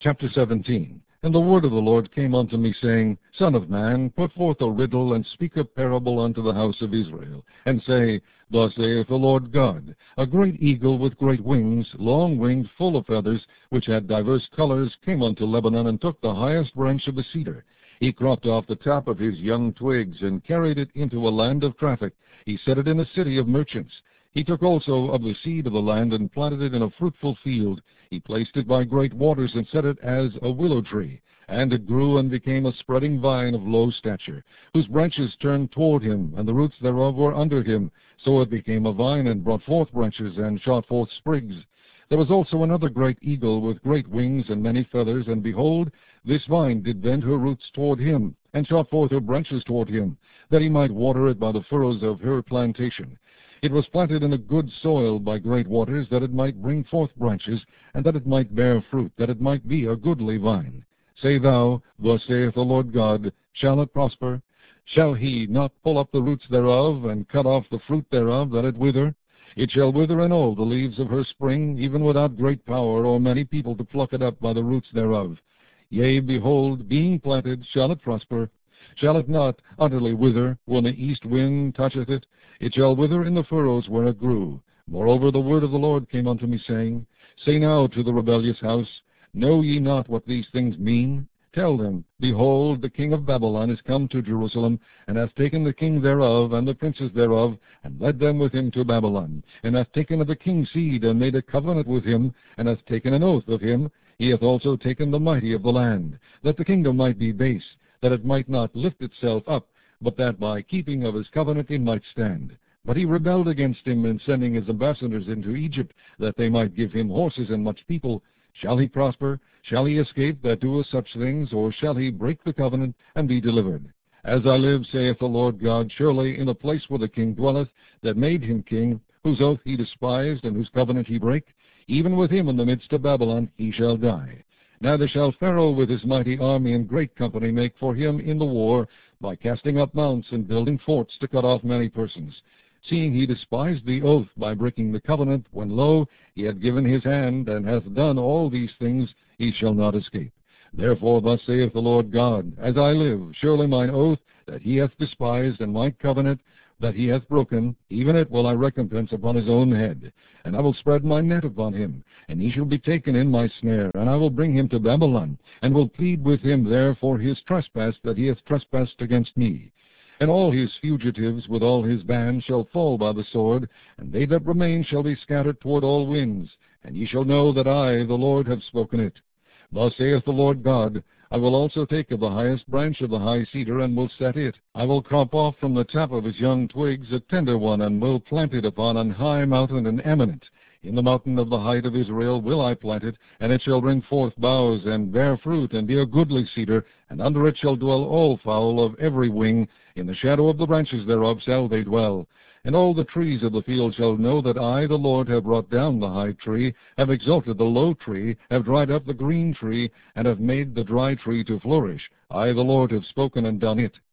Chapter 17. And the word of the Lord came unto me, saying, Son of man, put forth a riddle, and speak a parable unto the house of Israel, and say, Thus saith the Lord God, A great eagle with great wings, long-winged, full of feathers, which had divers colors, came unto Lebanon, and took the highest branch of the cedar. He cropped off the top of his young twigs, and carried it into a land of traffic. He set it in a city of merchants. He took also of the seed of the land, and planted it in a fruitful field. He placed it by great waters, and set it as a willow tree. And it grew and became a spreading vine of low stature, whose branches turned toward him, and the roots thereof were under him. So it became a vine, and brought forth branches, and shot forth sprigs. There was also another great eagle with great wings and many feathers, and behold, this vine did bend her roots toward him, and shot forth her branches toward him, that he might water it by the furrows of her plantation. It was planted in a good soil by great waters, that it might bring forth branches, and that it might bear fruit, that it might be a goodly vine. Say thou, Thus saith the Lord God, Shall it prosper? Shall he not pull up the roots thereof, and cut off the fruit thereof, that it wither? It shall wither in all the leaves of her spring, even without great power, or many people to pluck it up by the roots thereof. Yea, behold, being planted, shall it prosper? Shall it not utterly wither, when the east wind toucheth it? It shall wither in the furrows where it grew. Moreover, the word of the Lord came unto me, saying, Say now to the rebellious house, Know ye not what these things mean? Tell them, Behold, the king of Babylon is come to Jerusalem, and hath taken the king thereof, and the princes thereof, and led them with him to Babylon, and hath taken of the king's seed, and made a covenant with him, and hath taken an oath of him. He hath also taken the mighty of the land, that the kingdom might be base, that it might not lift itself up, but that by keeping of his covenant it might stand. But he rebelled against him in sending his ambassadors into Egypt, that they might give him horses and much people. Shall he prosper? Shall he escape that doeth such things, or shall he break the covenant and be delivered? As I live, saith the Lord God, surely in the place where the king dwelleth, that made him king, whose oath he despised, and whose covenant he brake, even with him in the midst of Babylon he shall die. Neither shall Pharaoh with his mighty army and great company make for him in the war, by casting up mounts and building forts to cut off many persons. Seeing he despised the oath by breaking the covenant, when lo, he had given his hand, and hath done all these things, he shall not escape. Therefore thus saith the Lord God, As I live, surely mine oath that he hath despised, and my covenant that he hath broken, even it will I recompense upon his own head. And I will spread my net upon him, and he shall be taken in my snare, and I will bring him to Babylon, and will plead with him there for his trespass that he hath trespassed against me. And all his fugitives with all his band shall fall by the sword, and they that remain shall be scattered toward all winds. And ye shall know that I, the Lord, have spoken it. Thus saith the Lord God, I will also take of the highest branch of the high cedar, and will set it. I will crop off from the top of his young twigs a tender one, and will plant it upon an high mountain and eminent. In the mountain of the height of Israel will I plant it, and it shall bring forth boughs, and bear fruit, and be a goodly cedar, and under it shall dwell all fowl of every wing. In the shadow of the branches thereof shall they dwell. And all the trees of the field shall know that I, the Lord, have brought down the high tree, have exalted the low tree, have dried up the green tree, and have made the dry tree to flourish. I, the Lord, have spoken and done it.